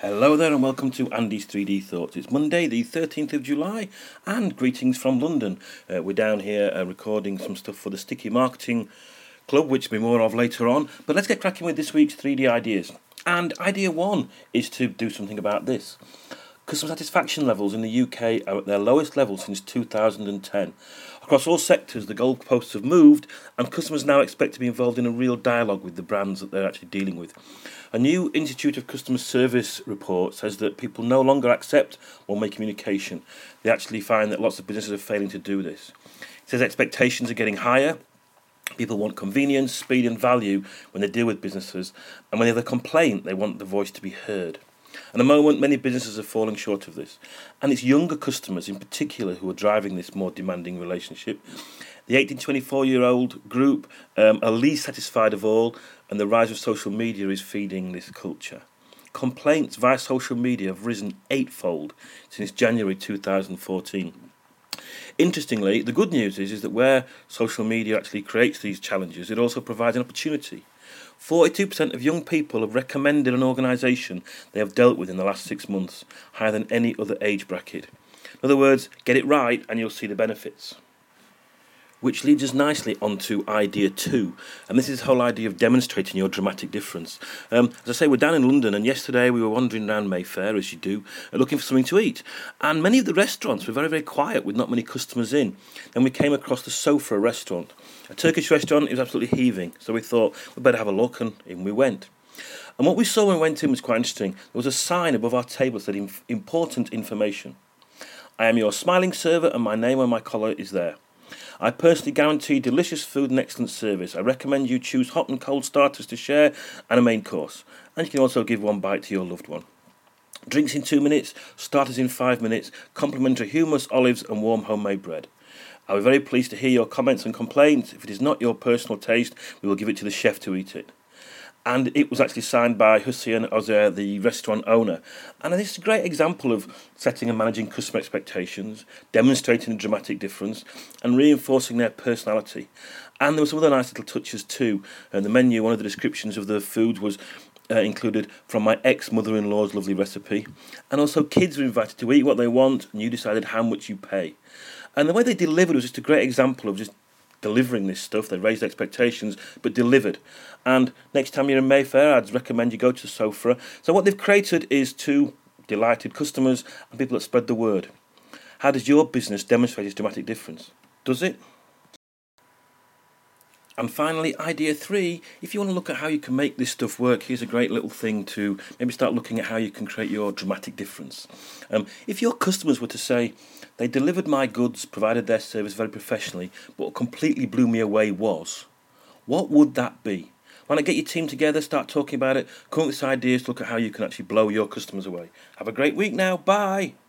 Hello there and welcome to Andy's 3D Thoughts. It's Monday the 13th of July and greetings from London. We're down here recording some stuff for the Sticky Marketing Club, which will be more of later on. But let's get cracking with this week's 3D ideas. And idea one is to do something about this. Customer satisfaction levels in the UK are at their lowest level since 2010. Across all sectors, the goalposts have moved, and customers now expect to be involved in a real dialogue with the brands that they're actually dealing with. A new Institute of Customer Service report says that people no longer accept one-way communication. They actually find that lots of businesses are failing to do this. It says expectations are getting higher. People want convenience, speed and value when they deal with businesses, and when they have a complaint, they want the voice to be heard. At the moment, many businesses are falling short of this, and it's younger customers in particular who are driving this more demanding relationship. The 18 to 24-year-old group are least satisfied of all, and the rise of social media is feeding this culture. Complaints via social media have risen eightfold since January 2014. Interestingly, the good news is that where social media actually creates these challenges, it also provides an opportunity. 42% of young people have recommended an organisation they have dealt with in the last 6 months, higher than any other age bracket. In other words, get it right and you'll see the benefits. Which leads us nicely onto idea two, and this is the whole idea of demonstrating your dramatic difference. As I say, we're down in London, and yesterday we were wandering around Mayfair, as you do, looking for something to eat, and many of the restaurants were very, very quiet with not many customers in. Then we came across the Sofa restaurant, a Turkish restaurant. It was absolutely heaving, so we thought we'd better have a look, and in we went. And what we saw when we went in was quite interesting. There was a sign above our table that said important information. I am your smiling server, and my name on my collar is there. I personally guarantee delicious food and excellent service. I recommend you choose hot and cold starters to share and a main course. And you can also give one bite to your loved one. Drinks in 2 minutes, starters in 5 minutes, complimentary hummus, olives and warm homemade bread. I'll be very pleased to hear your comments and complaints. If it is not your personal taste, we will give it to the chef to eat it. And it was actually signed by Hussein Ozer, the restaurant owner. And this is a great example of setting and managing customer expectations, demonstrating a dramatic difference, and reinforcing their personality. And there were some other nice little touches too. And the menu, one of the descriptions of the food was included from my ex-mother-in-law's lovely recipe. And also kids were invited to eat what they want, and you decided how much you pay. And the way they delivered was just a great example of just delivering this stuff. They raised expectations, but delivered. And next time you're in Mayfair, I'd recommend you go to Sofa. So what they've created is two delighted customers and people that spread the word. How does your business demonstrate its dramatic difference? Does it? And finally, idea three, if you want to look at how you can make this stuff work, here's a great little thing to maybe start looking at how you can create your dramatic difference. If your customers were to say, they delivered my goods, provided their service very professionally, but what completely blew me away was, what would that be? Why not get your team together, start talking about it, come up with some ideas, look at how you can actually blow your customers away. Have a great week now, bye!